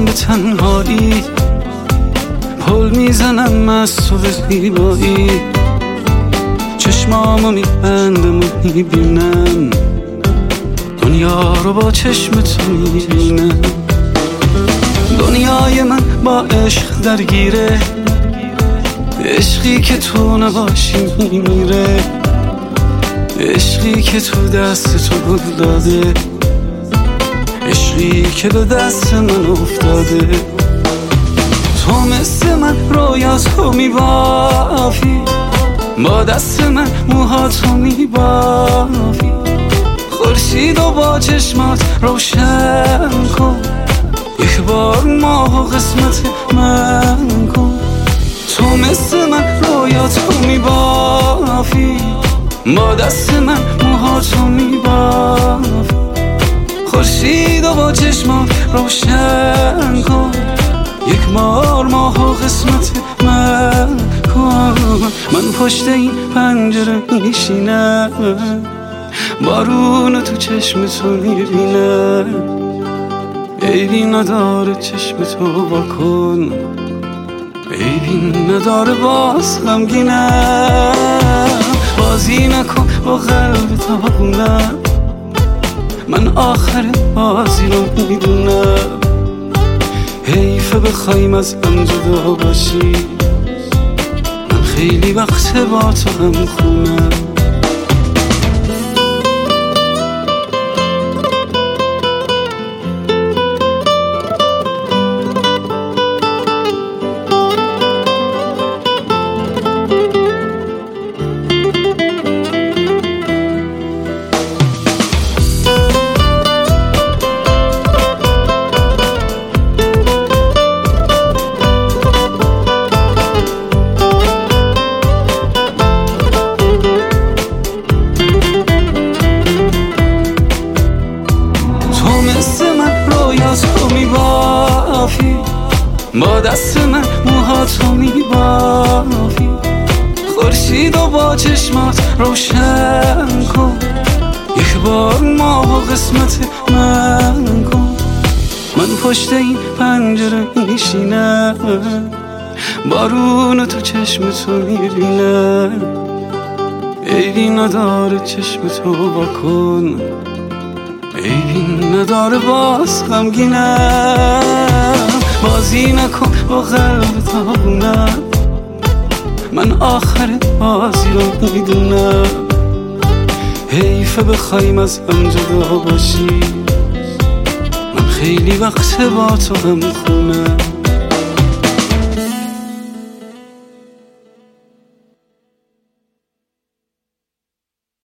به تنهایی، پل میزنم از تو به زیبایی. چشمامو میبندم و میبینم دنیا رو با چشم تو میبینم. دنیای من با عشق درگیره، عشقی که تو نباشی میمیره، عشقی که تو دست تو گل داده، عشقی که به دست من افتاده. تو مثل من رویاتو میبافی، با دست من موهاتو میبافی. خورشید و با چشمات روشن کن، یک بار ماه و قسمت من کن. تو مثل من رویاتو میبافی، با دست من موهاتو میبافی. خورشید و با چشمات روشن کن، یک بار ماه و قسمت من کن. من پشت این پنجره میشینم، بارون تو چشم تو میبینم. عیبی نداره چشم تو واکن، عیبی نداره باز غمگینم. بازی نکن با قلب تاقونم، من آخر بازی رو میدونم. حیفه بخوایم از هم جدا باشی، من خیلی وقت با تو هم خونم. تو میبافی، با دست من موهاتو میبافی. خورشید و با چشمات روشن کن، یک بار ماه و قسمت من کن. من پشت این پنجره میشینم، بارون تو چشم تو میبینم. عیبی نداره چشم تو واکن، عیبی نداره باز غمگینم. بازی نکن با قلب تاقونم، من آخر بازی رو میدونم. حیفه بخوایم از هم جدا باشی، من خیلی وقت با تو هم خونم.